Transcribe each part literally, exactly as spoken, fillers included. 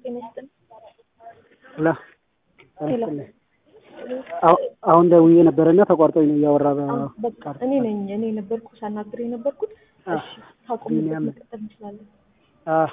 ጤናስጥን ላ አሁን ደውዬ ነበርና ተቋርጦኝ ነው ያወራ በቃ እኔ ነኝ እኔ ነበርኩ ሳናግር የነበርኩት እሺ ታቆምበት መቀጠል እንችላለን አህ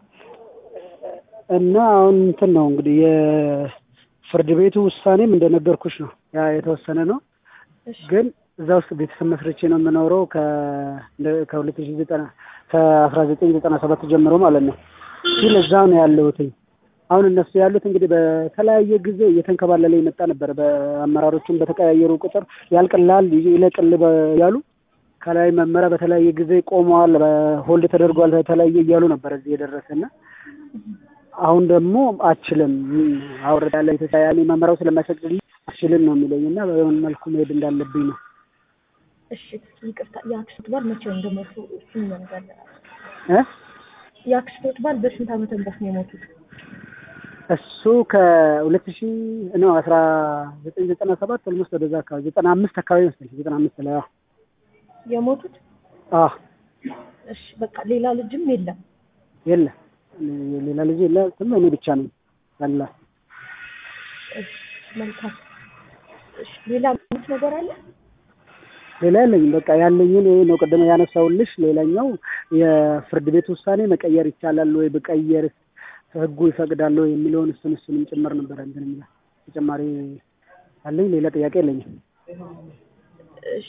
እና አሁን እንትን ነው እንግዲህ የፍርድ ቤቱ ውሳኔም እንደነገርኩሽ ነው ያ የተወሰነ ነው ግን እዛው ቤተሰብ መስርቼ ነው የምኖረው ከ ከ2009 ከ1997 ጀምሮ ማለት ነው ስለዛው ነው ያለሁት አሁን እነሱ ያሉት እንግዲህ በተለያየ ጊዜ እየተንከባለለ ይመጣ ነበር በአመራሮቹም በተቀያየሩ ቁጥር ያልቀላል ይለቅል ያሉ ከላይ መመሪያ በተለያየ ጊዜ ቆመዋል በሆልድ ተደርጓል በተለያየ እያሉ ነበር እዚህ የደረሰና አሁን ደግሞ አችልም አውርዳ ላይ ተሳያኒ መመሪያው ስለማይፈቅድልኝ አችልም ነው የሚለኝና በምን መልኩ መሄድ እንዳለብኝ ነው እሺ ይቅርታ ያክስት ባል መቼ እንደሞቱ እሱን ነገር እ ያክስት ባል በስንት ዓመት እንደስ ነው የሞቱት እሱ ከ2000 ነው አስራ ዘጠኝ ዘጠና ሰባት ኦልሞስት ወደዛ አካባቢ ዘጠና አምስት አካባቢ መሰለኝ ዘጠና አምስት ላይ አዎ የሞቱት አህ እሺ በቃ ሌላ ልጅም የለም የለም ሌላ ልጅ የለም እኔ ብቻ ነኝ አላ እሺ መልካም እሺ ሌላ ምን ነገር አለ ሌላ የለኝም በቃ ያለኝን ነው ቀደም ያነሳውልሽ ሌላኛው የፍርድ ቤት ውሳኔ መቀየር ይቻላል ወይ በቀየር ህጉ ይፈቅዳል ወይ የሚለውን እሱን እሱንም ጭምር ነበር እንትን የሚለው ተጨማሪ አለኝ ሌላ ጥያቄ የለኝም እሺ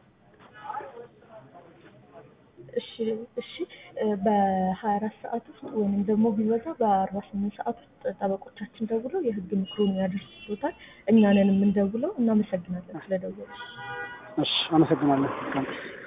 እሺ እሺ በ24 ሰዓት ውስጥ ወይንም ደግሞ ቢወጣ በ48 ሰዓት ውስጥ ጠበቆቻችን ደውለው የህግ ምክሩን ያደርሱታል እኛንም እንደውለው እናመሰግናለን ስለደወሉ እሺ አመሰግናለሁ